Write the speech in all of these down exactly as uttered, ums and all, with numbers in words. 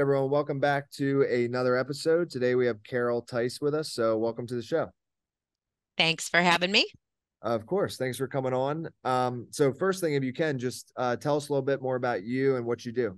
everyone. Welcome back to another episode. Today we have Carol Tice with us. So, welcome to the show. Thanks for having me. Of course. Thanks for coming on. Um, so, first thing, if you can, just uh, tell us a little bit more about you and what you do.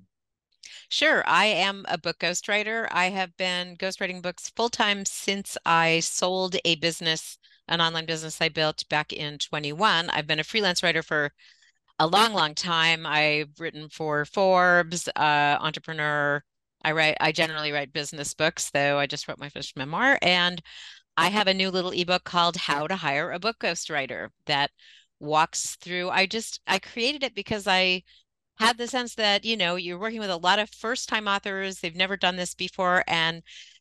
Sure, I am a book ghostwriter. I have been ghostwriting books full time since I sold a business, an online business I built back in twenty-one. I've been a freelance writer for a long, long time. I've written for Forbes, uh, Entrepreneur. I write, I generally write business books, though I just wrote my first memoir. And I have a new little ebook called How to Hire a Book Ghostwriter that walks through. I just, I created it because I had the sense that, you know, you're working with a lot of first-time authors. They've never done this before. And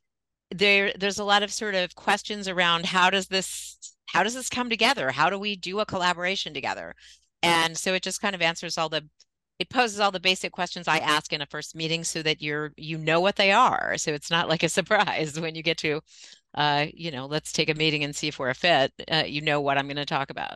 there, there's a lot of sort of questions around how does this, how does this come together? How do we do a collaboration together? And so it just kind of answers all the, it poses all the basic questions I ask in a first meeting so that you're, you know what they are. So it's not like a surprise when you get to, uh, you know, let's take a meeting and see if we're a fit. Uh, you know what I'm going to talk about.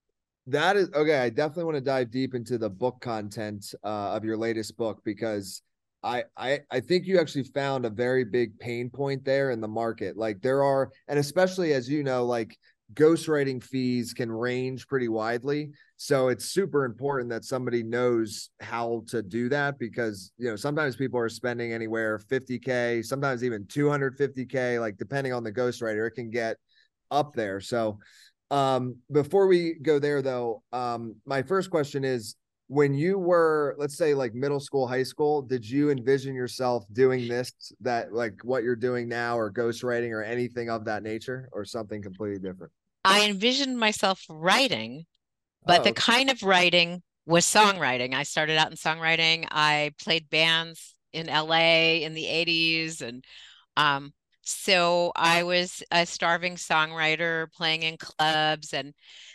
That is okay. I definitely want to dive deep into the book content uh, of your latest book because I, I I think you actually found a very big pain point there in the market. Like there are, and especially as you know, like ghostwriting fees can range pretty widely. So it's super important that somebody knows how to do that because you know sometimes people are spending anywhere fifty K, sometimes even two hundred fifty K, like depending on the ghostwriter, it can get up there. So um, before we go there, though, um, my first question is when you were, let's say, like middle school, high school, did you envision yourself doing this, that like what you're doing now, or ghostwriting, or anything of that nature, or something completely different? I envisioned myself writing, but the Oh, kind of writing was songwriting. I started out in songwriting. I played bands in L A in the eighties. And um, so I was a starving songwriter playing in clubs and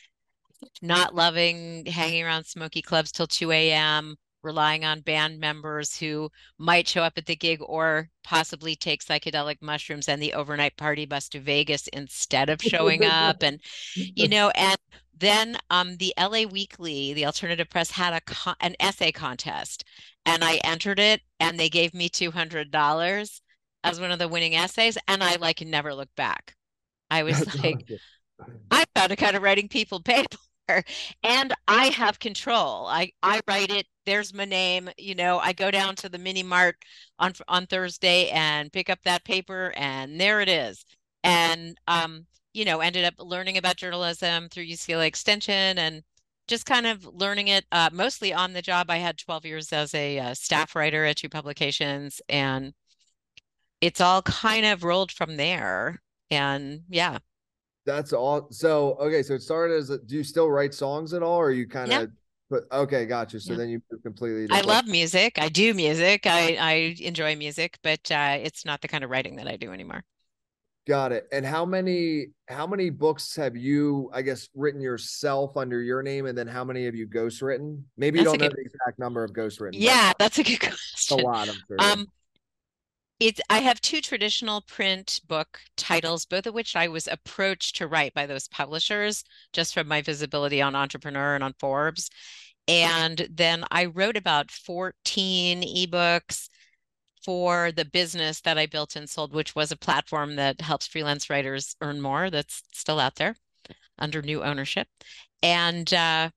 not loving hanging around smoky clubs till two a m, relying on band members who might show up at the gig or possibly take psychedelic mushrooms and the overnight party bus to Vegas instead of showing up. And, you know, and then um, the L A Weekly, the alternative press, had a con an essay contest, and I entered it, and they gave me two hundred dollars as one of the winning essays, and I like never looked back. I was that's like, awesome. I'm not the kind of writing people pay for. And I have control. I, I write it. There's my name. You know, I go down to the mini mart on on Thursday and pick up that paper, and there it is. And um, you know, ended up learning about journalism through U C L A Extension and just kind of learning it uh, mostly on the job. I had twelve years as a uh, staff writer at two publications, and it's all kind of rolled from there. And yeah, That's all. So, okay, so it started as a, do you still write songs at all, or you kind yeah, of put, okay, gotcha. So yeah. then you moved completely to I book. love music. I do music. I I enjoy music, but uh, it's not the kind of writing that I do anymore. Got it. And how many how many books have you, I guess, written yourself under your name, and then how many have you ghost written? Maybe you That's a don't know good. the exact number of ghost written, but Yeah, that's a good a question. lot, I'm sure. Yeah. Um, it's I have two traditional print book titles, both of which I was approached to write by those publishers just from my visibility on Entrepreneur and on Forbes. And then I wrote about fourteen ebooks for the business that I built and sold, which was a platform that helps freelance writers earn more. That's still out there under new ownership. And uh,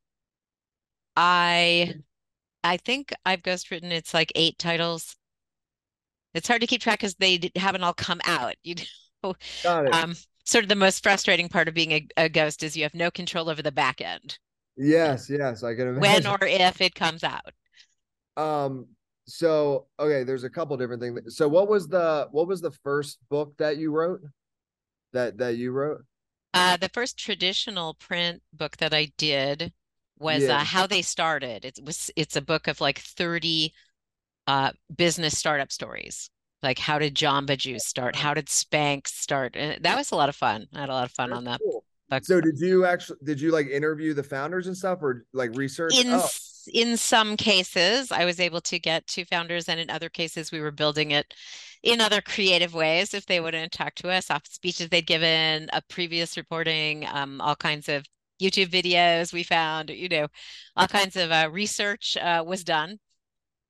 I I think I've ghostwritten it's like eight titles. It's hard to keep track because they d- haven't all come out. You know, Got it. um, sort of the most frustrating part of being a, a ghost is you have no control over the back end, uh, Yes, yes, I can when imagine. or if it comes out. Um, so okay, there's a couple different things. So what was the what was the first book that you wrote? That that you wrote? Uh, the first traditional print book that I did was Yeah. uh, How They Started. It was it's a book of like thirty uh, business startup stories. Like how did Jamba Juice start? How did Spanx start? And that was a lot of fun. I had a lot of fun That's on that cool. book. So did you actually did you like interview the founders and stuff or like research? In Oh, s- in some cases, I was able to get to founders, and in other cases, we were building it in other creative ways if they wouldn't talk to us, off speeches they'd given, a previous reporting, um, all kinds of YouTube videos we found, you know, all kinds of uh, research uh, was done.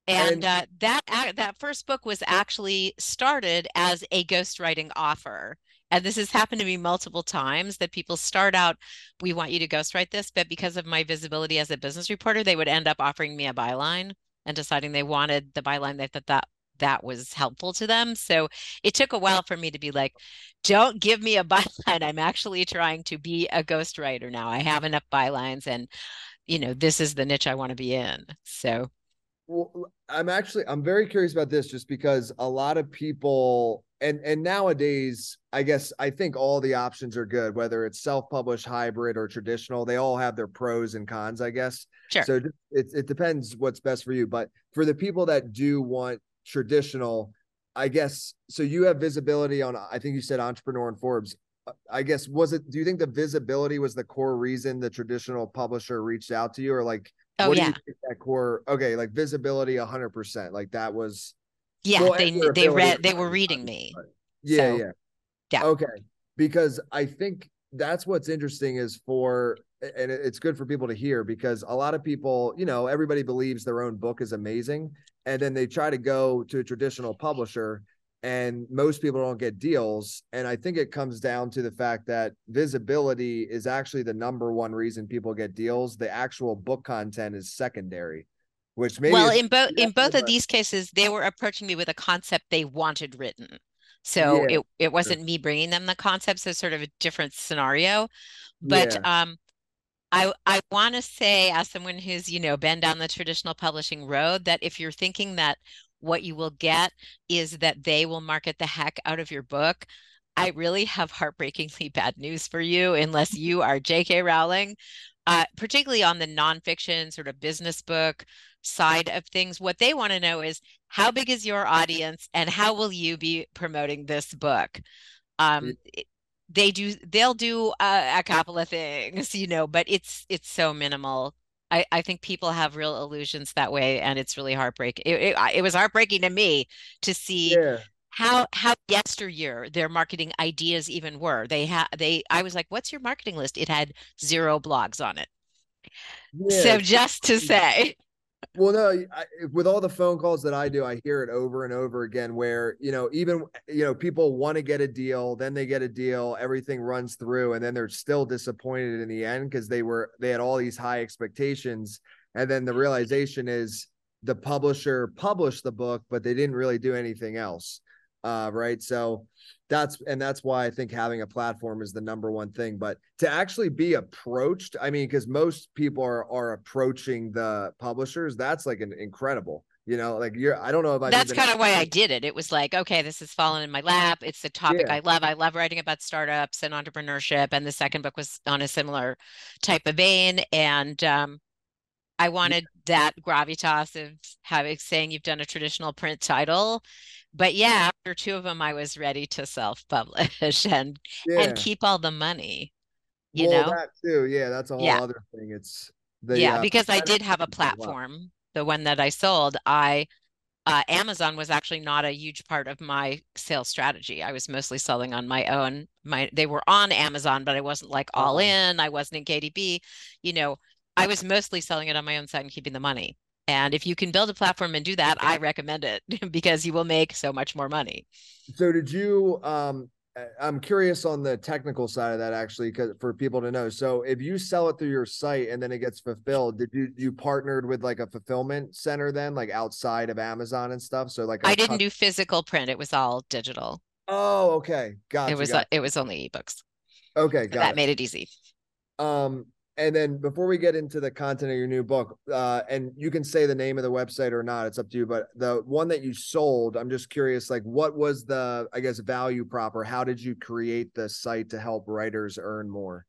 And And uh, that ac- that first book was actually started as a ghostwriting offer. And this has happened to me multiple times that people start out, we want you to ghostwrite this, but because of my visibility as a business reporter, they would end up offering me a byline and deciding they wanted the byline. They thought that that was helpful to them. So it took a while for me to be like, don't give me a byline. I'm actually trying to be a ghostwriter now. I have enough bylines, and you know, this is the niche I want to be in. So well, I'm actually I'm very curious about this just because a lot of people and and nowadays, I guess I think all the options are good, whether it's self-published, hybrid, or traditional. They all have their pros and cons, I guess. sure. So it it depends what's best for you. But for the people that do want traditional, I guess so you have visibility on, I think you said Entrepreneur and Forbes. I guess was it, do you think the visibility was the core reason the traditional publisher reached out to you, or like Oh what do you yeah. think that core, okay, like visibility one hundred percent, like that was, Yeah, well, and they your they ability read to they were write, reading obviously, me. but yeah, So yeah. yeah. Okay. Because I think that's what's interesting is for, and it's good for people to hear because a lot of people, you know, everybody believes their own book is amazing. And then they try to go to a traditional publisher and most people don't get deals. And I think it comes down to the fact that visibility is actually the number one reason people get deals. The actual book content is secondary, which maybe Well, it's, in both yeah, in both of but these cases, they were approaching me with a concept they wanted written. So yeah, it it wasn't me bringing them the concept, so sort of a different scenario. But yeah, um I I want to say, as someone who's, you know, been down the traditional publishing road, that if you're thinking that what you will get is that they will market the heck out of your book, I really have heartbreakingly bad news for you unless you are J K. Rowling, uh, particularly on the nonfiction sort of business book side of things. What they want to know is how big is your audience and how will you be promoting this book? yeah, Um, they do they'll do a, a couple of things, you know, but it's it's so minimal. I, I think people have real illusions that way, and it's really heartbreaking. It, it, it was heartbreaking to me to see yeah, how how yesteryear their marketing ideas even were. They had they I was like, "What's your marketing list?" It had zero blogs on it. yeah. So just to say, Well, no, I, with all the phone calls that I do, I hear it over and over again where, you know, even, you know, people want to get a deal, then they get a deal, everything runs through, and then they're still disappointed in the end because they were, they had all these high expectations. And then the realization is the publisher published the book, but they didn't really do anything else. Uh, right. So that's, and that's why I think having a platform is the number one thing. But to actually be approached, I mean, because most people are are approaching the publishers, that's like an incredible, you know, like you're, I don't know if I've that's even, kind of why I did it. It was like, okay, this has fallen in my lap. It's a topic yeah, I love. I love writing about startups and entrepreneurship. And the second book was on a similar type of vein. And um, I wanted that gravitas of having saying you've done a traditional print title. But yeah, after two of them, I was ready to self-publish and and yeah. keep all the money, you Well, know? that too, yeah, that's a whole Yeah. other thing. It's the Yeah, uh because I that did have a happens a lot. platform, the one that I sold. I uh, Amazon was actually not a huge part of my sales strategy. I was mostly selling on my own. My they were on Amazon, but I wasn't like all Uh, in. I wasn't in K D P. You know, I was mostly selling it on my own side and keeping the money. And if you can build a platform and do that, I recommend it because you will make so much more money. so did you um I'm curious on the technical side of that actually, because for people to know. So if you sell it through your site and then it gets fulfilled, did you you partnered with like a fulfillment center then, like outside of Amazon and stuff? So like I a didn't cut. do physical print. It was all digital. Oh, okay. It Gotcha, was uh, gotcha. it was only ebooks. Okay, So got that it. made it easy. Um, and then before we get into the content of your new book, uh, and you can say the name of the website or not, it's up to you. But the one that you sold, I'm just curious, like what was the, I guess, value prop, or how did you create the site to help writers earn more?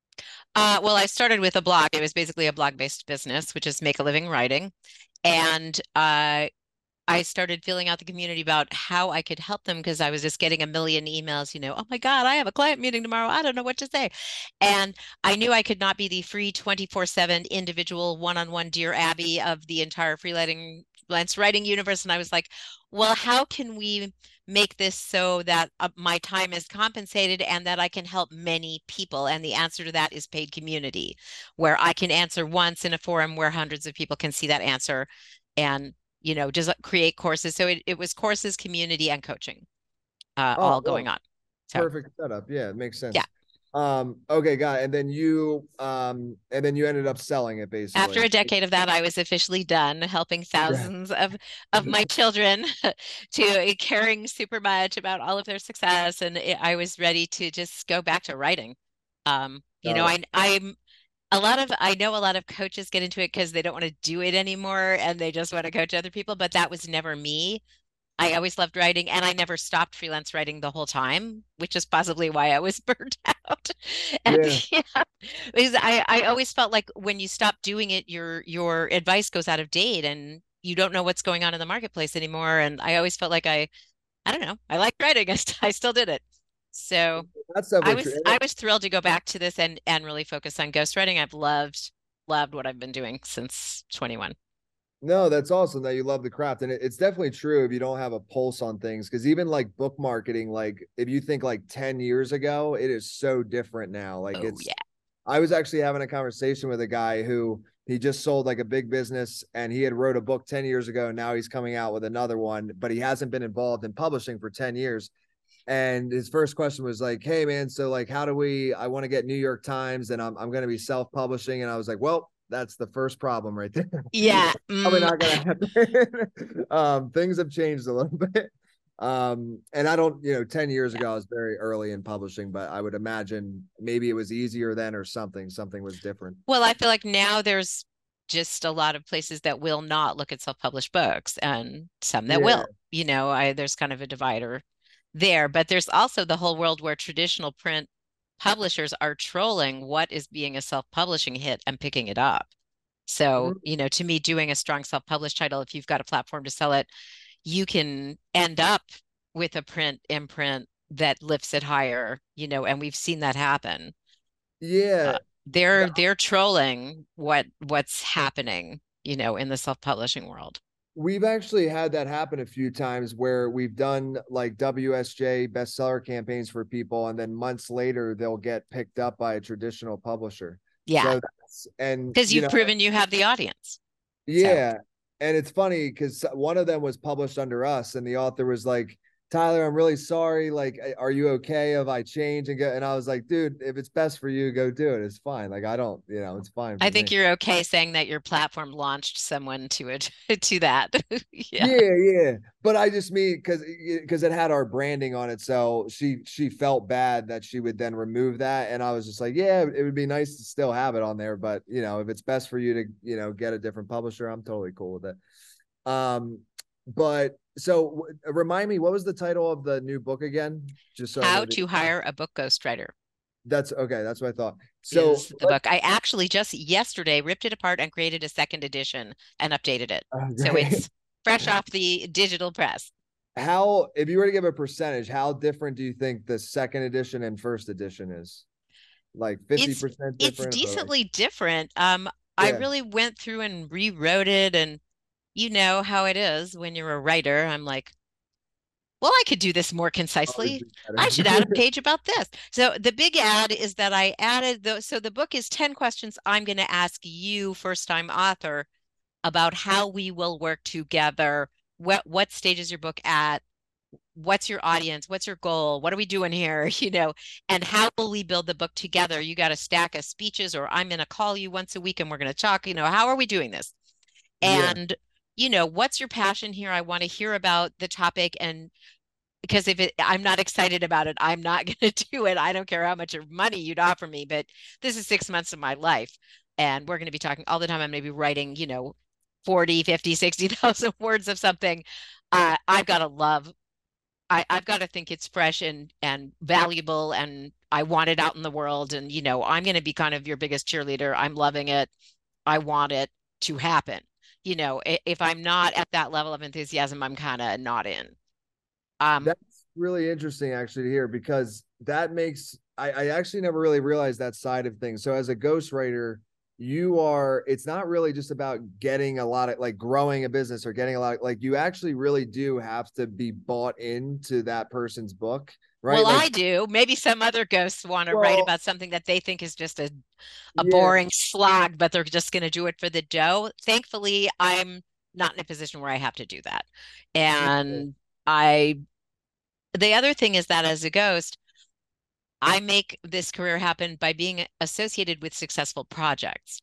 Uh, well, I started with a blog. It was basically a blog-based business, which is make a living writing. And uh, I started filling out the community about how I could help them because I was just getting a million emails, you know, oh my God, I have a client meeting tomorrow. I don't know what to say. And I knew I could not be the free twenty-four seven individual one-on-one Dear Abby of the entire freelancing freelance writing universe. And I was like, well, how can we make this so that uh, my time is compensated and that I can help many people? And the answer to that is paid community, where I can answer once in a forum where hundreds of people can see that answer and you know, just create courses. So it, it was courses, community, and coaching uh, Oh, all going well, on. So perfect setup. Yeah, it makes yeah. sense. Um, okay, got it. And then you um and then you ended up selling it After basically. a decade of that, I was officially done helping Yeah. thousands of of my children to caring super much about all of their success, and it, I was ready to just go back to writing. Um, you know, Got it. I I'm a lot of I know a lot of coaches get into it because they don't want to do it anymore and they just want to coach other people, but that was never me. I always loved writing and I never stopped freelance writing the whole time, which is possibly why I was burned out. And Yeah. yeah, because I, I always felt like when you stop doing it, your your advice goes out of date and you don't know what's going on in the marketplace anymore. And I always felt like I, I don't know, I liked writing. I, st I still did it. So That's I definitely true. was And I it- was thrilled to go back to this and and really focus on ghostwriting. I've loved loved what I've been doing since twenty-one. no, that's awesome that you love the craft. And it, it's definitely true if you don't have a pulse on things. Cause even like book marketing, like if you think like ten years ago, it is so different now. Like Oh it's yeah. I was actually having a conversation with a guy who he just sold like a big business and he had wrote a book ten years ago. And now he's coming out with another one, but he hasn't been involved in publishing for ten years. And his first question was like, "Hey man, so like how do we I want to get New York Times and I'm I'm going to be self-publishing." And I was like, "Well, that's the first problem right there." Yeah. Probably Mm, not going to happen. um things have changed a little bit. Um and I don't, you know, ten years yeah. ago I was very early in publishing, but I would imagine maybe it was easier then or something something was different. Well, I feel like now there's just a lot of places that will not look at self-published books and some that Yeah. will. You know, I there's kind of a divider there, but there's also the whole world where traditional print publishers are trolling what is being a self-publishing hit and picking it up. So, Mhm. you know, to me, doing a strong self-published title, if you've got a platform to sell it, you can end up with a print imprint that lifts it higher, you know, and we've seen that happen. Uh, Yeah. they're they're trolling what what's happening, you know, in the self-publishing world. We've actually had that happen a few times where we've done like W S J bestseller campaigns for people, and then months later they'll get picked up by a traditional publisher. Yeah, So that's, and because you you've know, proven you have the audience. So, yeah. And it's funny because one of them was published under us, and the author was like, "Tyler, I'm really sorry. Like, are you okay if I change and go?" And I was like, "Dude, if it's best for you, go do it. It's fine. Like, I don't, you know, it's fine I for think me." you're okay saying that your platform launched someone to it to that. Yeah. Yeah, yeah. But I just mean because because it had our branding on it. So she she felt bad that she would then remove that. And I was just like, yeah, it would be nice to still have it on there. But you know, if it's best for you to, you know, get a different publisher, I'm totally cool with it. Um, but so remind me, what was the title of the new book again? Just so I How know the to Hire a Book Ghostwriter that's okay, that's what I thought. So is the book. I actually just yesterday ripped it apart and created a second edition and updated it. So okay. it's fresh off the digital press. How, if you were to give a percentage, how different do you think the second edition and first edition is? Like It's fifty percent it's different or like, decently different. Um, I yeah. really went through and rewrote it, and you know how it is when you're a writer. I'm like, well, I could do this more Always concisely. be I should add a better. page about this. So the big add is that I added the so the book is ten questions I'm going to ask you, first time author, about how we will work together. What what stage is your book at? What's your audience? What's your goal? What are we doing here? You know, and how will we build the book together? You got a stack of speeches, or I'm going to call you once a week and we're going to talk. You know, how are we doing this? Yeah. And, you know, what's your passion here? I want to hear about the topic. And because if it, I'm not excited about it, I'm not going to do it. I don't care how much money you'd offer me, but this is six months of my life. And we're going to be talking all the time. I'm going to be writing, you know, forty, fifty, sixty thousand words of something. Uh, I've got to love I, I've got to think it's fresh and and valuable and I want it out in the world. And, you know, I'm going to be kind of your biggest cheerleader. I'm loving it. I want it to happen. You know, if I'm not at that level of enthusiasm, I'm kind of not in. Um, That's really interesting actually to hear because that makes I, I actually never really realized that side of things. So as a ghostwriter, you are it's not really just about getting a lot of like growing a business or getting a lot of, like you actually really do have to be bought into that person's book, right? well, Like, I do. Maybe some other ghosts want to write well, about something that they think is just a, a yeah, boring slog, but they're just going to do it for the dough. Thankfully, I'm not in a position where I have to do that. And I, the other thing is that as a ghost, I make this career happen by being associated with successful projects.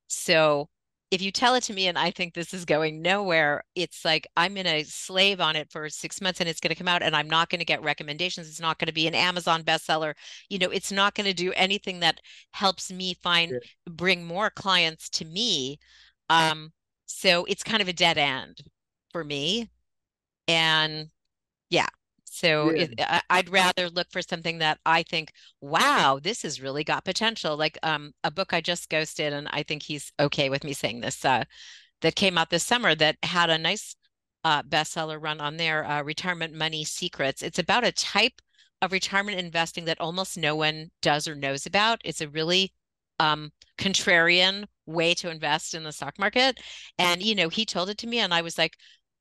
So if you tell it to me and I think this is going nowhere, it's like I'm going to slave on it for six months and it's going to come out and I'm not going to get recommendations. It's not going to be an Amazon bestseller. You know, it's not going to do anything that helps me find, Yeah. bring more clients to me. Um, so it's kind of a dead end for me. And yeah. So Yeah. it, I- I'd rather look for something that I think, wow, this has really got potential. Like um, a book I just ghosted, and I think he's okay with me saying this, uh, that came out this summer that had a nice uh, bestseller run on there, uh, Retirement Money Secrets. It's about a type of retirement investing that almost no one does or knows about. It's a really um, contrarian way to invest in the stock market. And, you know, he told it to me, and I was like,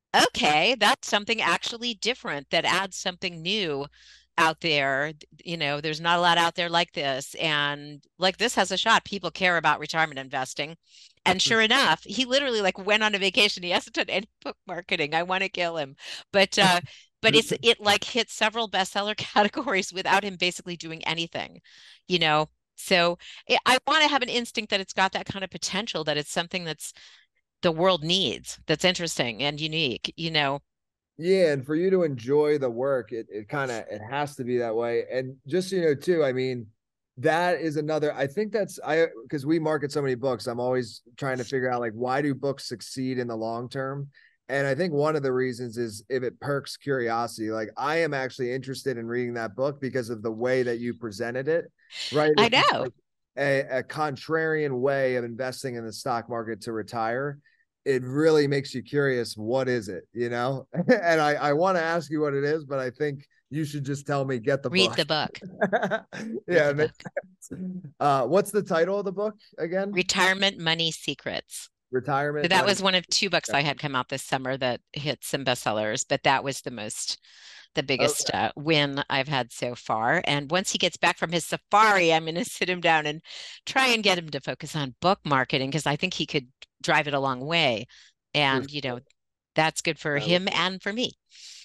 okay, that's something actually different that adds something new out there. You know, there's not a lot out there like this. And like this has a shot. People care about retirement investing. And sure enough, he literally like went on a vacation. He hasn't done any book marketing. I want to kill him. But uh but it's it like hit several bestseller categories without him basically doing anything, you know. So I I want to have an instinct that it's got that kind of potential, that it's something that's the world needs, that's interesting and unique, you know. Yeah, and for you to enjoy the work, it it kind of it has to be that way. And just so you know, too, I mean, that is another. I think that's I because we market so many books. I'm always trying to figure out like why do books succeed in the long term. And I think one of the reasons is if it perks curiosity. Like I am actually interested in reading that book because of the way that you presented it. Right? I It's just know. like a, a contrarian way of investing in the stock market to retire. It really makes you curious. What is it? You know? And I, I want to ask you what it is, but I think you should just tell me, get the Read book. the book. Read Yeah, the it makes book. sense. Uh, what's the title of the book again? Retirement Money Secrets. So Retirement that Money. was one of two books I had come out this summer that hit some bestsellers, but that was the most, the biggest Okay. uh, win I've had so far. And once he gets back from his safari, I'm going to sit him down and try and get him to focus on book marketing because I think he could drive it a long way. For And, you sure. know, that's good for Uh, him and for me.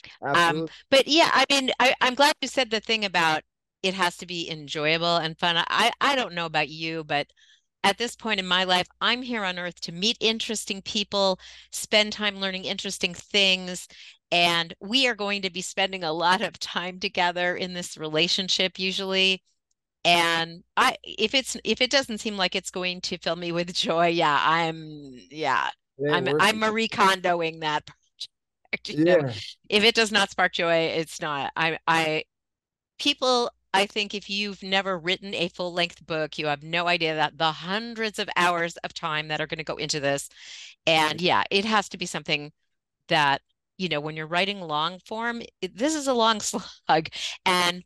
Um, absolutely. but yeah, I mean, I, I'm glad you said the thing about it has to be enjoyable and fun. I, I don't know about you, but at this point in my life, I'm here on earth to meet interesting people, spend time learning interesting things. And we are going to be spending a lot of time together in this relationship usually. And I, if it's, if it doesn't seem like it's going to fill me with joy, yeah, I'm, yeah, It ain't I'm, worth I'm it. Marie Kondoing that project, you know. Yeah. If it does not spark joy, it's not. I, I, people, I think if you've never written a full length book, you have no idea that the hundreds of hours of time that are going to go into this. And yeah, it has to be something that, you know, when you're writing long form, it, this is a long slug. And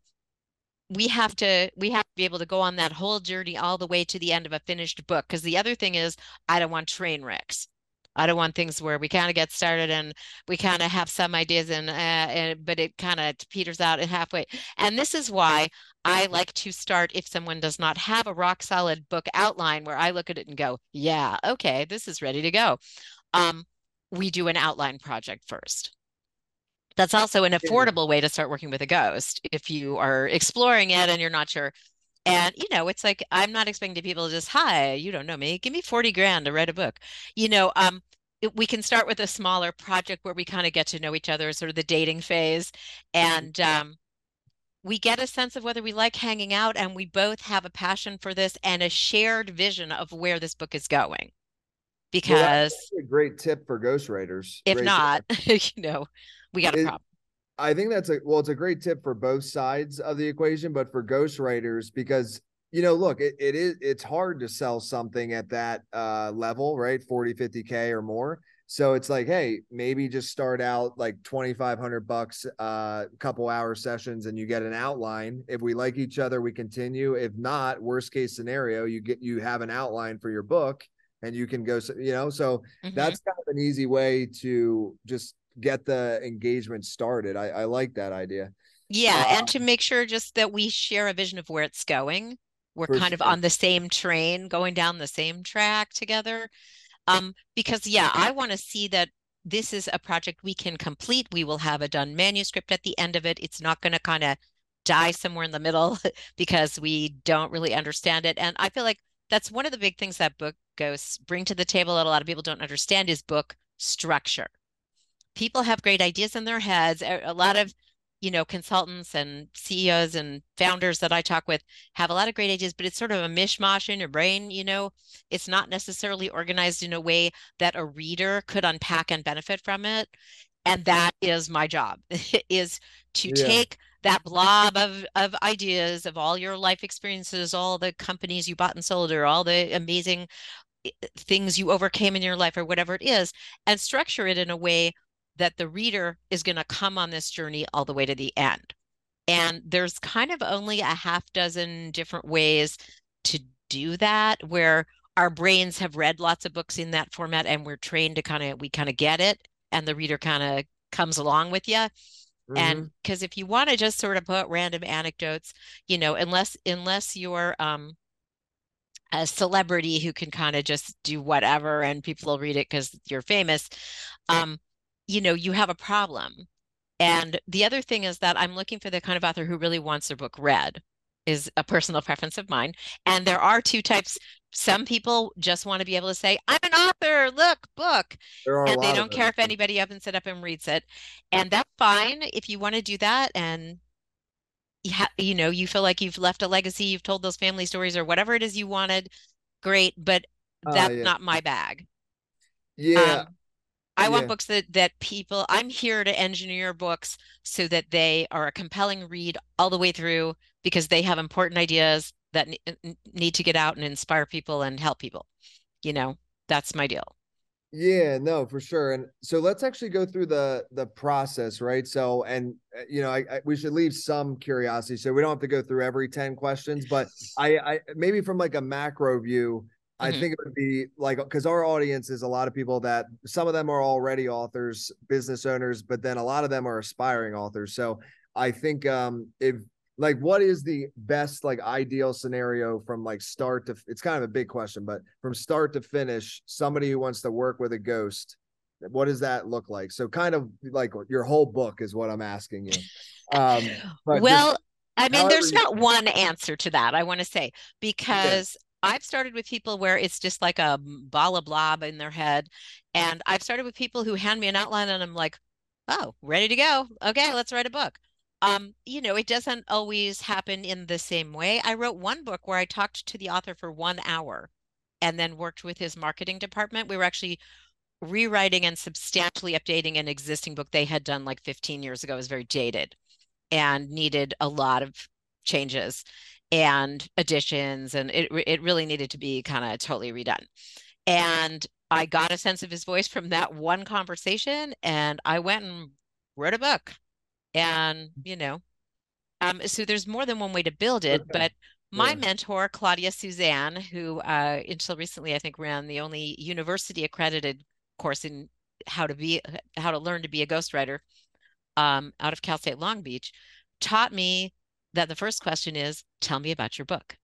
we have to we have to be able to go on that whole journey all the way to the end of a finished book. Because the other thing is, I don't want train wrecks. I don't want things where we kind of get started and we kind of have some ideas and, uh, and but it kind of peters out at halfway. And this is why I like to start if someone does not have a rock solid book outline where I look at it and go, yeah, okay, this is ready to go. Um, we do an outline project first. That's also an Yeah. affordable way to start working with a ghost if you are exploring it and you're not sure. And, you know, it's like, I'm not expecting people to just, hi, you don't know me, give me forty grand to write a book. You know, um, it, we can start with a smaller project where we kind of get to know each other, sort of the dating phase. And um, we get a sense of whether we like hanging out and we both have a passion for this and a shared vision of where this book is going. Well, that's Because actually a great tip for ghostwriters if right not, there. you know, we got a It, problem. I think that's a well, it's a great tip for both sides of the equation, but for ghostwriters, because you know, look, it, it is it's hard to sell something at that uh level, right? forty, fifty K or more. So it's like, hey, maybe just start out like twenty-five hundred bucks, uh, couple hour sessions, and you get an outline. If we like each other, we continue. If not, worst case scenario, you get you have an outline for your book and you can go, you know, so Mhm. that's kind of an easy way to just get the engagement started. I, I like that idea. Yeah, Uh, and to make sure just that we share a vision of where it's going. We're for kind of sure. on the same train, going down the same track together. Um, because yeah, I want to see that this is a project we can complete. We will have a done manuscript at the end of it. It's not going to kind of die somewhere in the middle because we don't really understand it. And I feel like that's one of the big things that book ghosts bring to the table that a lot of people don't understand is book structure. People have great ideas in their heads. A lot of, you know, consultants and C E Os and founders that I talk with have a lot of great ideas, but it's sort of a mishmash in your brain. You know, it's not necessarily organized in a way that a reader could unpack and benefit from it. And that is my job, is to Yeah. take that blob of, of ideas of all your life experiences, all the companies you bought and sold, or all the amazing things you overcame in your life, or whatever it is, and structure it in a way that the reader is going to come on this journey all the way to the end. And there's kind of only a half dozen different ways to do that, where our brains have read lots of books in that format and we're trained to kind of, we kind of get it, and the reader kind of comes along with you. Mm-hmm. And because if you want to just sort of put random anecdotes, you know, unless unless you're um a celebrity who can kind of just do whatever and people will read it because you're famous, um, you know, you have a problem. And the other thing is that I'm looking for the kind of author who really wants their book read, is a personal preference of mine. And there are two types. Some people just want to be able to say, I'm an author, look, book. There are a And they lot of don't care those. if anybody up and sit up and reads it. And that's fine if you want to do that. And you, ha- you know, you feel like you've left a legacy, you've told those family stories or whatever it is you wanted, great. But Uh, that's yeah. not my bag. Yeah. Um, I want Yeah. books that that people, I'm here to engineer books so that they are a compelling read all the way through because they have important ideas that need to get out and inspire people and help people. You know, that's my deal. Yeah, no, for sure. And so let's actually go through the the process, right? So, and uh, you know, I, I we should leave some curiosity, so we don't have to go through every ten questions, but I, I maybe from like a macro view, I Mhm. think it would be like, because our audience is a lot of people that some of them are already authors, business owners, but then a lot of them are aspiring authors. So I think um if like what is the best like ideal scenario from like start to, it's kind of a big question, but from start to finish, somebody who wants to work with a ghost, what does that look like? So kind of like your whole book is what I'm asking you. Um but just Well, I mean, however there's you not one answer to that, I want to say, yeah. because I've started with people where it's just like a ball of blob in their head. And I've started with people who hand me an outline and I'm like, oh, ready to go. Okay, let's write a book. Um, you know, it doesn't always happen in the same way. I wrote one book where I talked to the author for one hour and then worked with his marketing department. We were actually rewriting and substantially updating an existing book they had done like fifteen years ago. It was very dated and needed a lot of changes and additions, and it it really needed to be kind of totally redone. And I got a sense of his voice from that one conversation, and I went and wrote a book. And you know, um, so there's more than one way to build it, Okay. but my Yeah. mentor, Claudia Suzanne, who uh, until recently I think ran the only university accredited course in how to be how to learn to be a ghostwriter, um, out of Cal State Long Beach, taught me that the first question is, tell me about your book.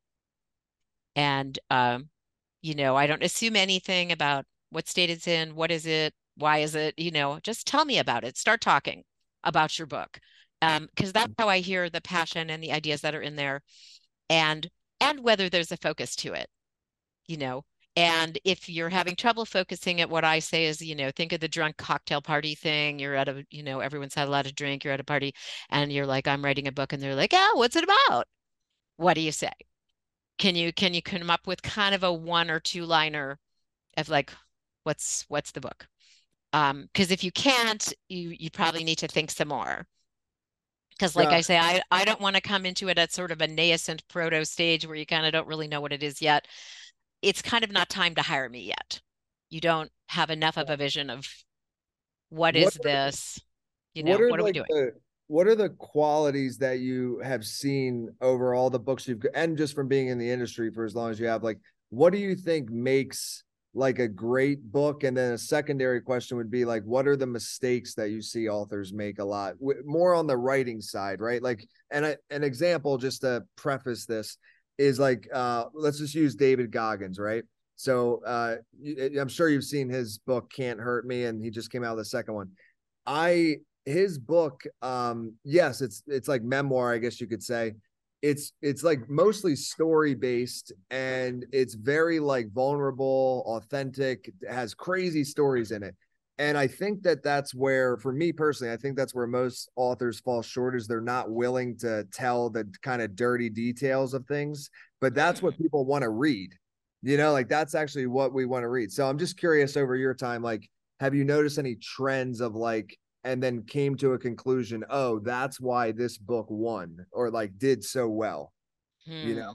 And, um, you know, I don't assume anything about what state it's in, what is it, why is it, you know, just tell me about it. Start talking about your book. Um, because that's how I hear the passion and the ideas that are in there, and and whether there's a focus to it, you know. And if you're having trouble focusing at what I say is, you know, think of the drunk cocktail party thing. You're at a, you know, everyone's had a lot of drink, you're at a party and you're like, I'm writing a book, and they're like, oh, what's it about? What do you say? Can you can you come up with kind of a one or two liner of like, what's what's the book? Um, because if you can't, you you probably need to think some more. Because like I Got say, I, I don't want to come into it at sort of a nascent proto stage where you kind of don't really know what it is yet. It's kind of not time to hire me yet. You don't have enough of a vision of what what is this? You what know, are what are we like doing? the what are the qualities that you have seen over all the books you've, and just from being in the industry for as long as you have, like what do you think makes like a great book? And then a secondary question would be like, what are the mistakes that you see authors make a lot, more on the writing side, right? Like, and I, an example just to preface this is like, uh let's just use David Goggins, right? So uh, I'm sure you've seen his book Can't Hurt Me, and he just came out with the second one. I his book, um, yes, it's it's like memoir, I guess you could say. It's it's like mostly story based, and it's very like vulnerable, authentic, it has crazy stories in it. And I think that that's where, for me personally, I think that's where most authors fall short, is they're not willing to tell the kind of dirty details of things. But that's what people want to read. You know, like that's actually what we want to read. So I'm just curious, over your time, like, have you noticed any trends of like, and then came to a conclusion, oh, that's why this book won or like did so well, you Hmm. know?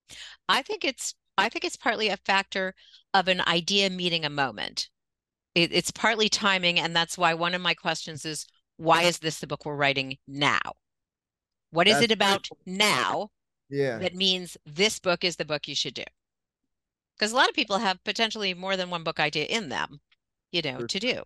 I think it's I think it's partly a factor of an idea meeting a moment. It, it's partly timing, and that's why one of my questions is, why is this the book we're writing now? What is That's it about now yeah, that means this book is the book you should do? Because a lot of people have potentially more than one book idea in them, you know, for to do.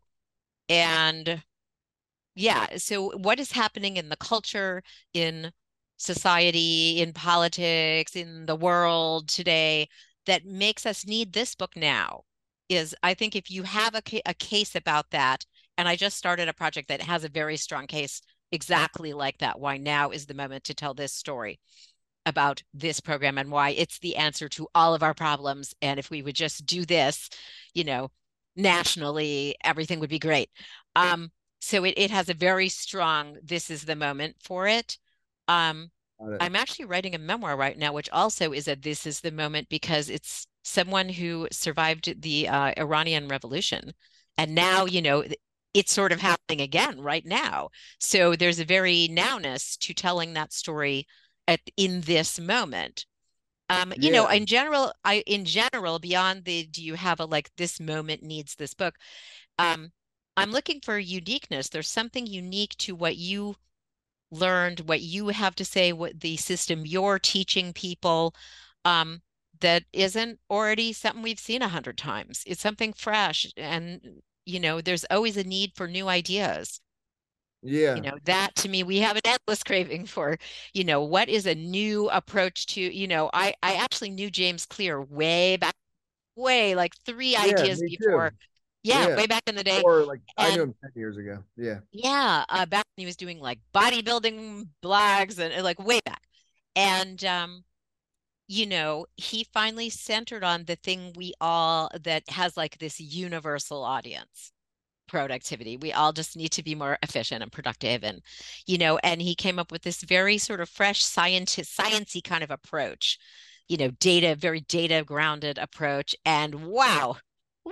And yeah, so what is happening in the culture, in society, in politics, in the world today that makes us need this book now is, I think if you have a, ca a case about that, and I just started a project that has a very strong case exactly like that, why now is the moment to tell this story about this program and why it's the answer to all of our problems. And if we would just do this, you know, nationally, everything would be great. Um, so it, it has a very strong, this is the moment for it. Um, it. I'm actually writing a memoir right now, which also is a this is the moment, because it's someone who survived the uh, Iranian Revolution. And now, you know, it's sort of happening again right now. So there's a very nowness to telling that story at in this moment. Um, you know, Yeah, in general, I in general, beyond the do you have a like this moment needs this book, um, I'm looking for uniqueness. There's something unique to what you learned, what you have to say, what the system you're teaching people, um, that isn't already something we've seen a hundred times. It's something fresh, and you know, there's always a need for new ideas. You yeah, know, that to me, we have an endless craving for, you know, what is a new approach to, you know, I I actually knew James Clear way back, way like three yeah, ideas me too. before. Yeah, Yeah. way back in the day. Or like I knew And him ten years ago. Yeah. yeah, uh, back when he was doing like bodybuilding blogs and, and like way back. And um, you know, he finally centered on the thing we all that has like this universal audience, productivity. We all just need to be more efficient and productive. And, you know, and he came up with this very sort of fresh scientist, sciencey kind of approach, you know, data, very data grounded approach. And wow, woo,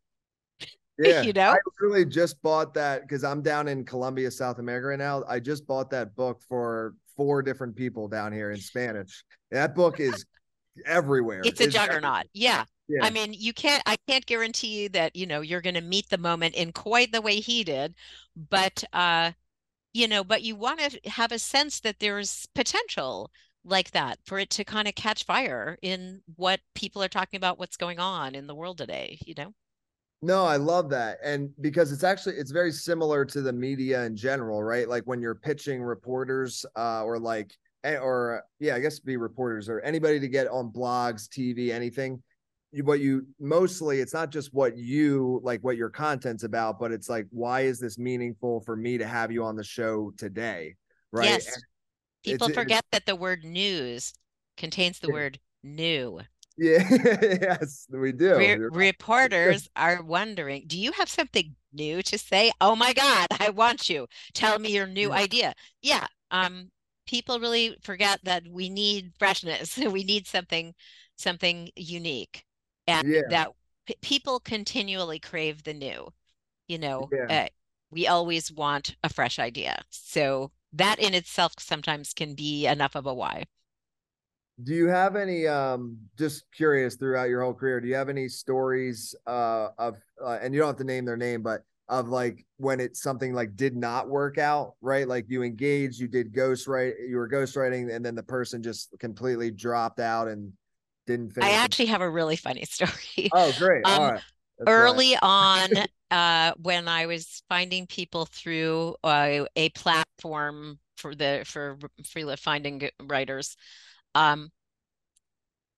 Yeah. you I know, literally just bought that because I'm down in Colombia, South America right now. I just bought that book for four different people down here in Spanish. That book is everywhere. it's a Is juggernaut. Yeah. I yeah. mean, you can't, I can't guarantee you that, you know, you're going to meet the moment in quite the way he did, but, uh, you know, but you want to have a sense that there's potential like that for it to kind of catch fire in what people are talking about, what's going on in the world today, you know? No, I love that. And because it's actually it's very similar to the media in general, right? Like when you're pitching reporters uh or like eh, or yeah, I guess be reporters or anybody to get on blogs, T V, anything. You, what you mostly it's not just what you like what your content's about, but it's like why is this meaningful for me to have you on the show today, right? Yes, And it's people it's forget that the word news contains the word new. yeah, yes, we do. Re You're right. reporters are wondering, do you have something new to say? Oh my God, I want you. Tell me your new idea. Yeah, um, people really forget that we need freshness. We need something, something unique, and Yeah, that p people continually crave the new. You know, yeah. uh, we always want a fresh idea. So that in itself sometimes can be enough of a why. Do you have any um just curious throughout your whole career, do you have any stories uh of uh, and you don't have to name their name, but of like when it's something like did not work out, right? Like you engaged, you did ghostwrite, you were ghostwriting, and then the person just completely dropped out and didn't I finish the actually have a really funny story. Oh, great. All Um, right. That's why. early on, uh, when I was finding people through uh, a platform for the for free finding writers, um,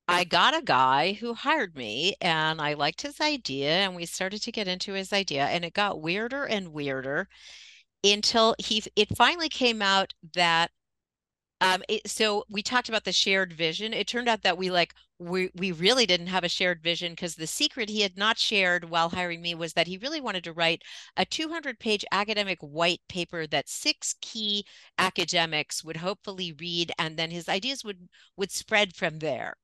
I got a guy who hired me and I liked his idea and we started to get into his idea and it got weirder and weirder until he it finally came out that um it, so we talked about the shared vision. It turned out that we like we we really didn't have a shared vision because the secret he had not shared while hiring me was that he really wanted to write a two hundred page academic white paper that six key academics would hopefully read and then his ideas would would spread from there.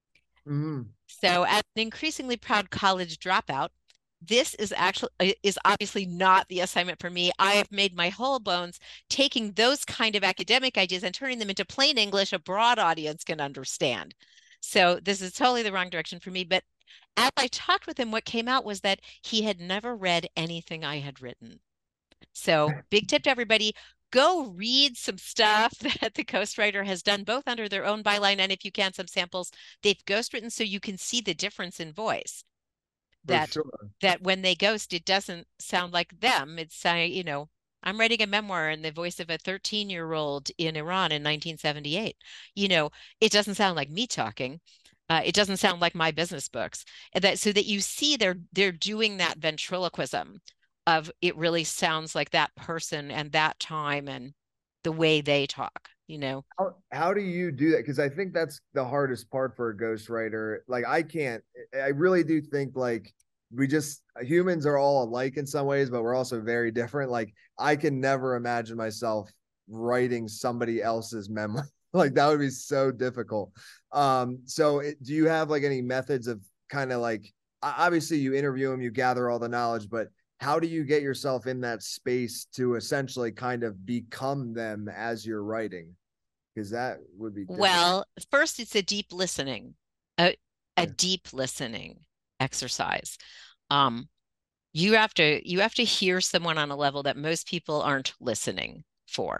Hmm. So, as an increasingly proud college dropout, this is actually uh, is obviously not the assignment for me. I have made my whole bones taking those kind of academic ideas and turning them into plain English a broad audience can understand. So, this is totally the wrong direction for me. But as I talked with him, what came out was that he had never read anything I had written. So, big tip to everybody, go read some stuff that the ghostwriter has done, both under their own byline and if you can, some samples they've ghostwritten so you can see the difference in voice. For That sure. that when they ghost, it doesn't sound like them. It's uh, you know, I'm writing a memoir in the voice of a thirteen year old in Iran in nineteen seventy-eight. You know, it doesn't sound like me talking. Uh, it doesn't sound like my business books. And that so that you see they're they're doing that ventriloquism of it really sounds like that person and that time and the way they talk, you know. How, how do you do that? Because I think that's the hardest part for a ghostwriter. Like I can't, I really do think like we just humans are all alike in some ways, but we're also very different. Like I can never imagine myself writing somebody else's memoir. Like that would be so difficult. Um, so it, do you have like any methods of kind of like obviously you interview them, you gather all the knowledge, but how do you get yourself in that space to essentially kind of become them as you're writing? Because that would be difficult. Well, first it's a deep listening, a, a Yeah. deep listening exercise. Um, you have to you have to hear someone on a level that most people aren't listening for.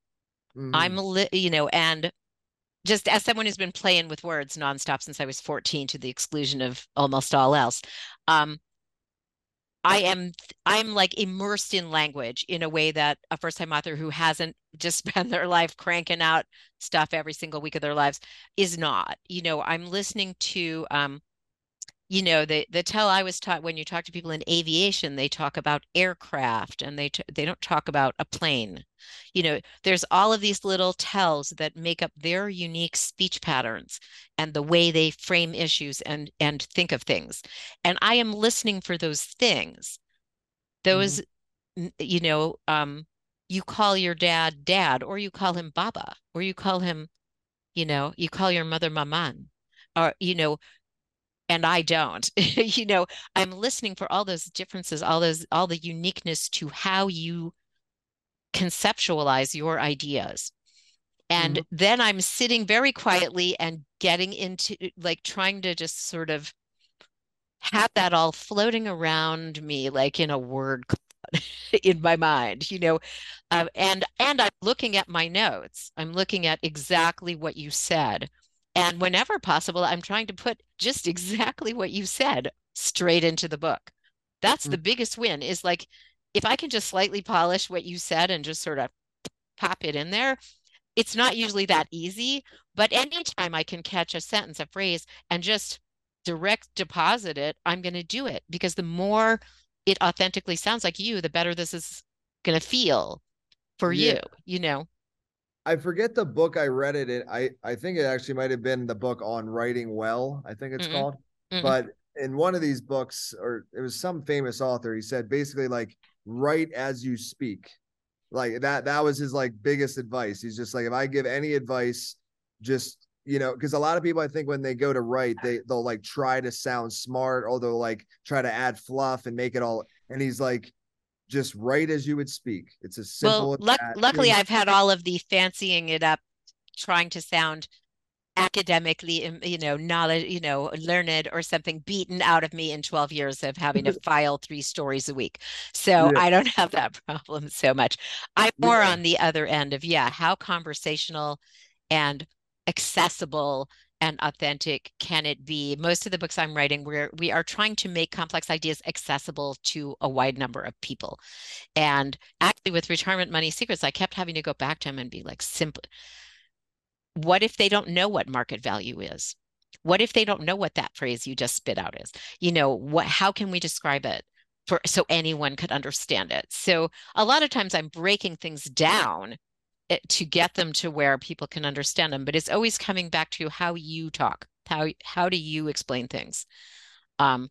I'm Mm-hmm. li you know, and just as someone who's been playing with words nonstop since I was fourteen to the exclusion of almost all else, um, I am I'm like immersed in language in a way that a first-time author who hasn't just spent their life cranking out stuff every single week of their lives is not. You know, I'm listening to um you know, the the tell I was taught when you talk to people in aviation, they talk about aircraft and they t they don't talk about a plane. You know, there's all of these little tells that make up their unique speech patterns and the way they frame issues and and think of things. And I am listening for those things. Mm-hmm. Those, you know, um, you call your dad dad, or you call him Baba, or you call him, you know, you call your mother Maman, or you know, and I don't. You know, I'm listening for all those differences, all those, all the uniqueness to how you conceptualize your ideas. And Mm-hmm. then I'm sitting very quietly and getting into like trying to just sort of have that all floating around me like in a word cloud in my mind, you know. Uh, and and I'm looking at my notes. I'm looking at exactly what you said. And whenever possible, I'm trying to put just exactly what you said straight into the book. That's the biggest win is like if I can just slightly polish what you said and just sort of pop it in there, it's not usually that easy, but anytime I can catch a sentence, a phrase, and just direct deposit it, I'm going to do it because the more it authentically sounds like you, the better this is going to feel for Yeah. you, you know? I forget the book I read it. in. I I think it actually might have been the book on writing well. I think it's Mm-mm, called. mm-mm. But in one of these books, or it was some famous author, he said basically like write as you speak. Like that that was his like biggest advice. He's just like if I give any advice, just you know, because a lot of people I think when they go to write, they they'll like try to sound smart or they'll like try to add fluff and make it all. And he's like, just write as you would speak. It's as Well, simple as luck that. luckily, And I've had all of the fancying it up, trying to sound academically, um, you know, knowledge, you know, learned or something beaten out of me in twelve years of having to file three stories a week. So yeah, I don't have that problem so much. I'm more yeah. on the other end of, yeah, how conversational and accessible and authentic can it be? Most of the books I'm writing, we're we are trying to make complex ideas accessible to a wide number of people. And actually, with Retirement Money Secrets, I kept having to go back to him and be like, simple. What if they don't know what market value is? What if they don't know what that phrase you just spit out is? You know, what, how can we describe it for so anyone could understand it? So a lot of times I'm breaking things down eh, to get them to where people can understand them, but it's always coming back to how you talk. How how do you explain things? Um,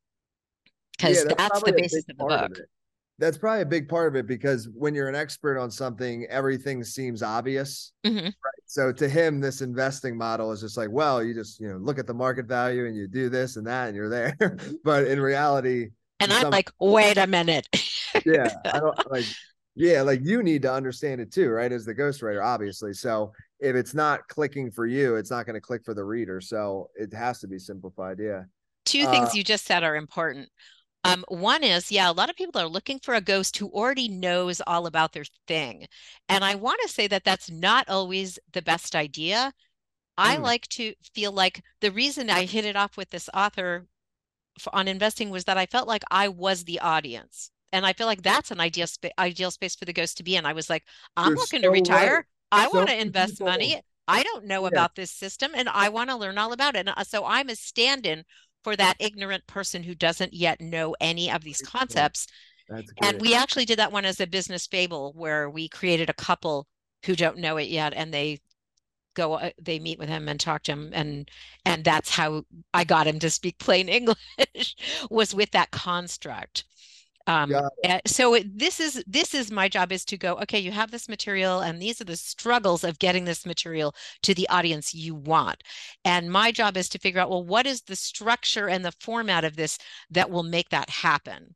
Yeah, because that's that's probably the a big basis of the part of book. it. That's probably a big part of it because when you're an expert on something, everything seems obvious. Mhm. So to him, this investing model is just like, well, you just, you know, look at the market value and you do this and that and you're there. But in reality, And to I'm some, like, wait a minute. yeah, I don't like, yeah, like you need to understand it too, right? As the ghostwriter, obviously. So if it's not clicking for you, it's not going to click for the reader. So it has to be simplified. Yeah. Two Uh, things you just said are important. Um, one is, yeah, a lot of people are looking for a ghost who already knows all about their thing. And I want to say that that's not always the best idea. I mm, like to feel like the reason I hit it off with this author f- on investing was that I felt like I was the audience. And I feel like that's an ideal spa ideal space for the ghost to be in. I was like, I'm you're looking to so right. retire. I So want to many invest people, money. I don't know yeah, about this system and I want to learn all about it. And uh, so I'm a stand-in for that ignorant person who doesn't yet know any of these great point. concepts. That's And great. we actually did that one as a business fable where we created a couple who don't know it yet and they go uh, they meet with him and talk to him and and that's how I got him to speak plain English was with that construct. Um, Yeah. eh, so it, this is this is my job is to go, okay, you have this material and these are the struggles of getting this material to the audience you want. And my job is to figure out, well, what is the structure and the format of this that will make that happen?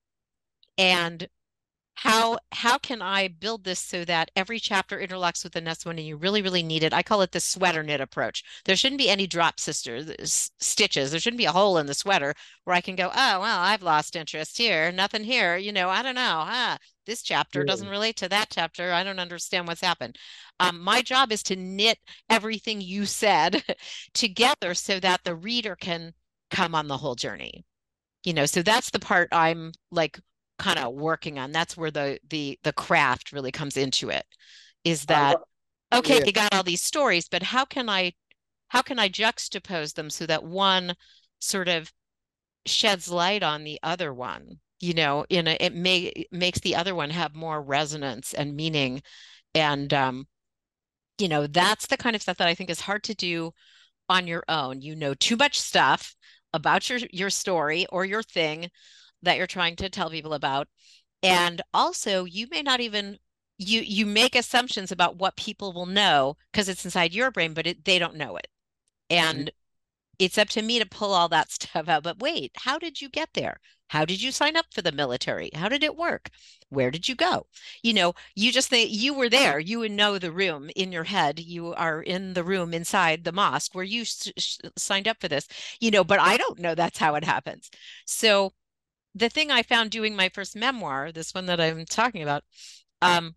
And how how can I build this so that every chapter interlocks with the next one and you really, really need it? I call it the sweater knit approach. There shouldn't be any drop sisters stitches. There shouldn't be a hole in the sweater where I can go, oh, well, I've lost interest here, nothing here. You know, I don't know. Ah, this chapter Yeah. doesn't relate to that chapter. I don't understand what's happened. Um, my job is to knit everything you said together so that the reader can come on the whole journey. You know, so that's the part I'm like kind of working on. That's where the the the craft really comes into it. Is I that love, okay, yeah. you got all these stories, but how can I how can I juxtapose them so that one sort of sheds light on the other one? You know, in a it may it makes the other one have more resonance and meaning. And um, you know, that's the kind of stuff that I think is hard to do on your own. You know too much stuff about your your story or your thing that you're trying to tell people about. And also, you may not even you you make assumptions about what people will know because it's inside your brain, but it, they don't know it. And it's up to me to pull all that stuff out. But wait, how did you get there? How did you sign up for the military? How did it work? Where did you go? You know, you just think you were there. You would know the room in your head. You are in the room inside the mosque where you s- signed up for this, you know, but I don't know that's how it happens. So the thing I found doing my first memoir, this one that I'm talking about, um,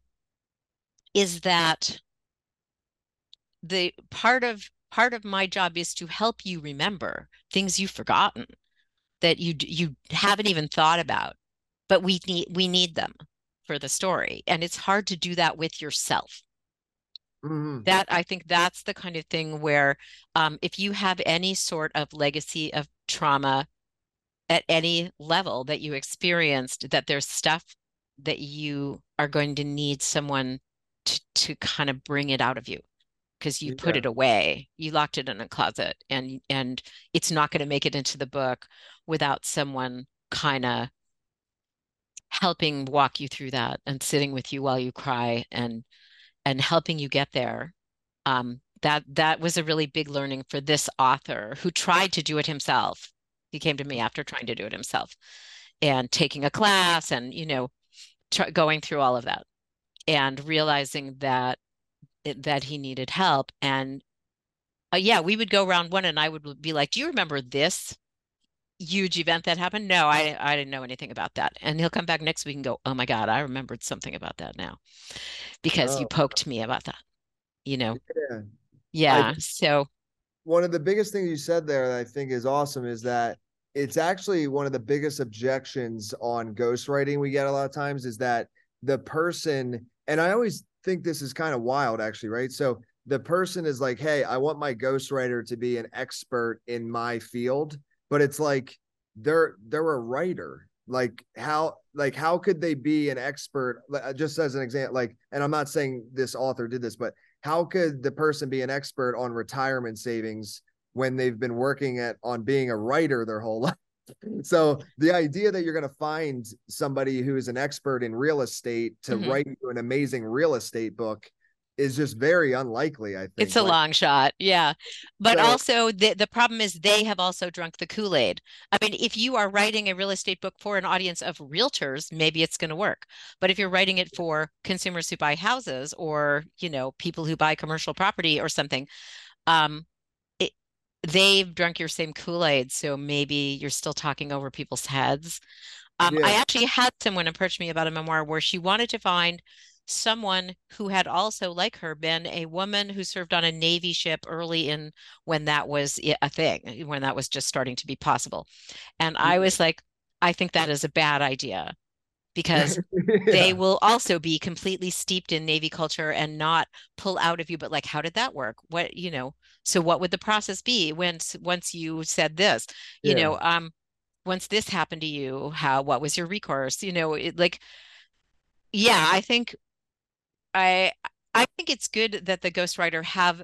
is that the part of part of my job is to help you remember things you've forgotten that you you haven't even thought about, but we need we need them for the story, and it's hard to do that with yourself. Mhm. That I think that's the kind of thing where um, if you have any sort of legacy of trauma at any level that you experienced, that there's stuff that you are going to need someone to to kind of bring it out of you because you put Yeah. it away. You locked it in a closet and and it's not going to make it into the book without someone kind of helping walk you through that and sitting with you while you cry and and helping you get there. Um, that that was a really big learning for this author who tried to do it himself. He came to me after trying to do it himself and taking a class and you know tr going through all of that and realizing that it, that he needed help. And uh, yeah, we would go round one and I would be like, "Do you remember this huge event that happened?" No, I I didn't know anything about that. And he'll come back next week and go, "Oh my God, I remembered something about that now because you Oh, poked me about that." You know? yeah. I Yeah. So, One of the biggest things you said there that I think is awesome is that it's actually one of the biggest objections on ghostwriting we get a lot of times is that the person, and I always think this is kind of wild actually, right? So the person is like, hey, I want my ghostwriter to be an expert in my field, but it's like they're they're a writer. Like how like how could they be an expert? Just as an example, like, and I'm not saying this author did this, but how could the person be an expert on retirement savings when they've been working at on being a writer their whole life? So the idea that you're going to find somebody who is an expert in real estate to Mhm. write you an amazing real estate book is just very unlikely, I It's think. a Like, long shot. Yeah. But so also the the problem is they have also drunk the Kool-Aid. I mean, if you are writing a real estate book for an audience of realtors, maybe it's going to work. But if you're writing it for consumers who buy houses or, you know, people who buy commercial property or something, um, it, they've drunk your same Kool-Aid, so maybe you're still talking over people's heads. Um, I yeah, actually had someone approach me about a memoir where she wanted to find someone who had also, like her, been a woman who served on a Navy ship early in when that was a thing, when that was just starting to be possible. And I yeah, was like, I think that is a bad idea because they yeah, will also be completely steeped in Navy culture and not pull out of you, but like, how did that work? What, you know, so what would the process be when once you said this, you yeah, know, um, once this happened to you, how, what was your recourse? You know, it, like, yeah, I think I I think it's good that the ghostwriter have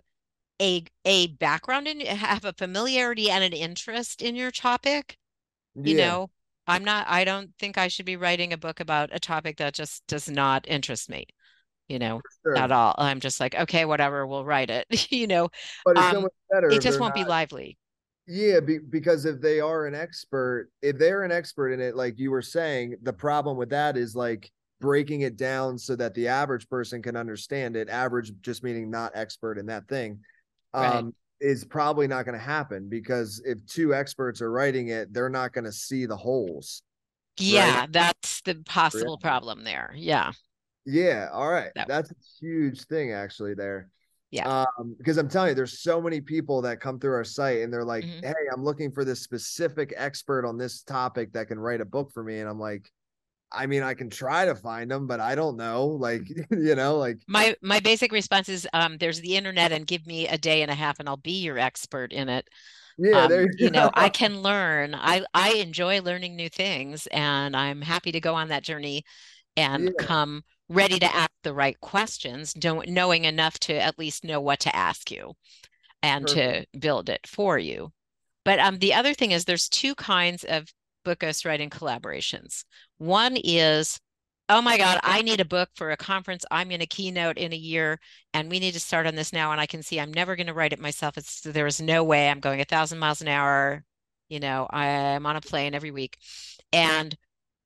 a a background in have a familiarity and an interest in your topic. You yeah, know, I'm not, I don't think I should be writing a book about a topic that just does not interest me, you know, at sure. all. I'm just like, okay, whatever, we'll write it. You know, But it's so um, much better it if just they're won't be not. lively. Yeah, be, because if they are an expert, if they're an expert in it, like you were saying, the problem with that is like breaking it down so that the average person can understand it. Average just meaning not expert in that thing, Right. um, is probably not going to happen because if two experts are writing it, they're not going to see the holes, right? Yeah, that's the possible Reality. problem there. Yeah. Yeah, all right. That, That's a huge thing actually there. yeah. Um, because I'm telling you, there's so many people that come through our site and they're like, Mhm. hey, I'm looking for this specific expert on this topic that can write a book for me. And I'm like, I mean, I can try to find them, but I don't know. Like, you know, like, My my basic response is um, there's the internet and give me a day and a half and I'll be your expert in it. yeah, there Um, you you know, I go. can learn. I I enjoy learning new things and I'm happy to go on that journey and Yeah, come ready to ask the right questions, don't, knowing enough to at least know what to ask you and perfect. to build it for you. But um, the other thing is there's two kinds of book ghostwriting collaborations. One is, oh my God, I need a book for a conference. I'm in a keynote in a year, and we need to start on this now. And I can see I'm never going to write it myself. It's there is no way. I'm going a thousand miles an hour. You know, I'm on a plane every week, and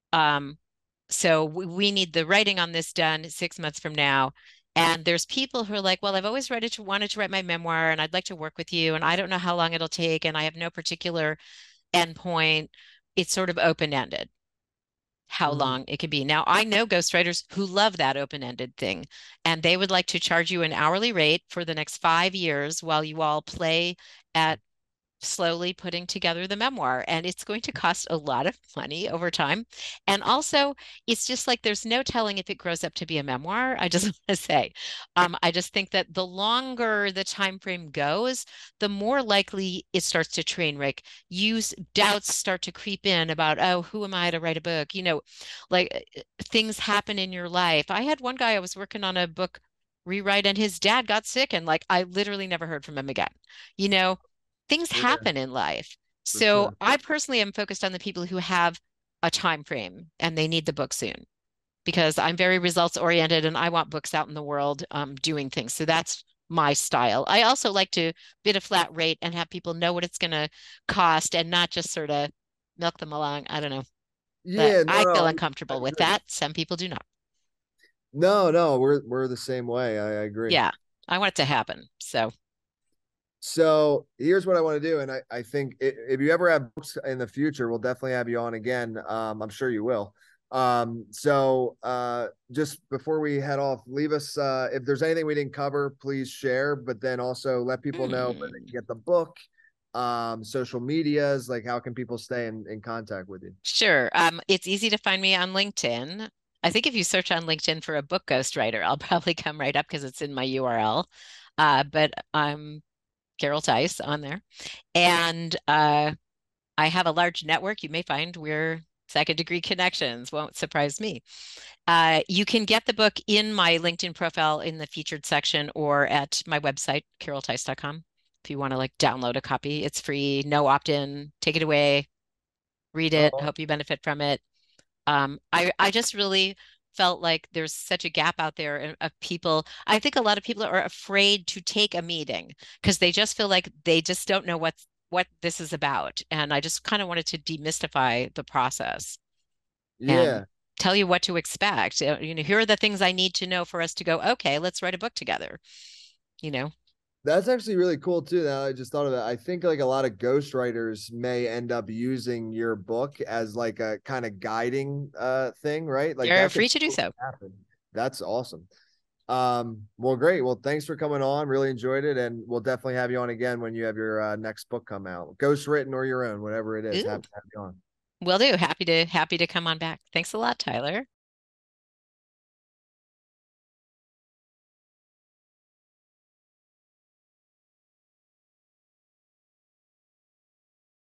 um, so we, we need the writing on this done six months from now. And there's people who are like, well, I've always wanted to wanted to write my memoir and I'd like to work with you. And I don't know how long it'll take. And I have no particular endpoint. It's sort of open-ended, how Mhm. long it could be. Now, I know ghostwriters who love that open-ended thing, and they would like to charge you an hourly rate for the next five years while you all play at slowly putting together the memoir. And it's going to cost a lot of money over time. And also, it's just like there's no telling if it grows up to be a memoir. I just want to say, um, I just think that the longer the time frame goes, the more likely it starts to train wreck. You doubts start to creep in about, oh, who am I to write a book? You know, like uh, things happen in your life. I had one guy, I was working on a book rewrite and his dad got sick and like I literally never heard from him again. You know, things Yeah, happen in life. for So sure. I personally am focused on the people who have a time frame and they need the book soon because I'm very results oriented and I want books out in the world um, doing things. So that's my style. I also like to bid a flat rate and have people know what it's going to cost and not just sort of milk them along. I don't know, but Yeah, no, I no, feel I, I uncomfortable with agree. that. Some people do not. No, no, we're we're the same way. I, I agree. Yeah, I want it to happen. So, So here's what I want to do, and I, I think if you ever have books in the future, we'll definitely have you on again. Um, I'm sure you will. Um, so uh, just before we head off, leave us uh, if there's anything we didn't cover, please share. But then also let people know where they hmm. can get the book, um, social medias, like how can people stay in, in contact with you? Sure. Um, it's easy to find me on LinkedIn. I think if you search on LinkedIn for a book ghostwriter, I'll probably come right up because it's in my U R L. Uh, but I'm Carol Tice on there. And uh, I have a large network. You may find we're second degree connections, won't surprise me. Uh, you can get the book in my LinkedIn profile in the featured section or at my website, carol tice dot com. If you want to like download a copy, it's free, no opt-in, take it away, read it, Oh, hope you benefit from it. Um, I, I just really felt like there's such a gap out there of people. I think a lot of people are afraid to take a meeting because they just feel like they just don't know what's what this is about. And I just kind of wanted to demystify the process and yeah. tell you what to expect. Uh, You know, here are the things I need to know for us to go, okay, let's write a book together, you know. That's actually really cool too. Now I just thought of it. I think like a lot of ghostwriters may end up using your book as like a kind of guiding uh thing, right? Like You're that could free to do totally so. happen. That's awesome. Um, well, great. Well, thanks for coming on. Really enjoyed it, and we'll definitely have you on again when you have your uh, next book come out, ghost written or your own, whatever it is. Ooh, Happy to have you on. will do. Happy to happy to come on back. Thanks a lot, Tyler.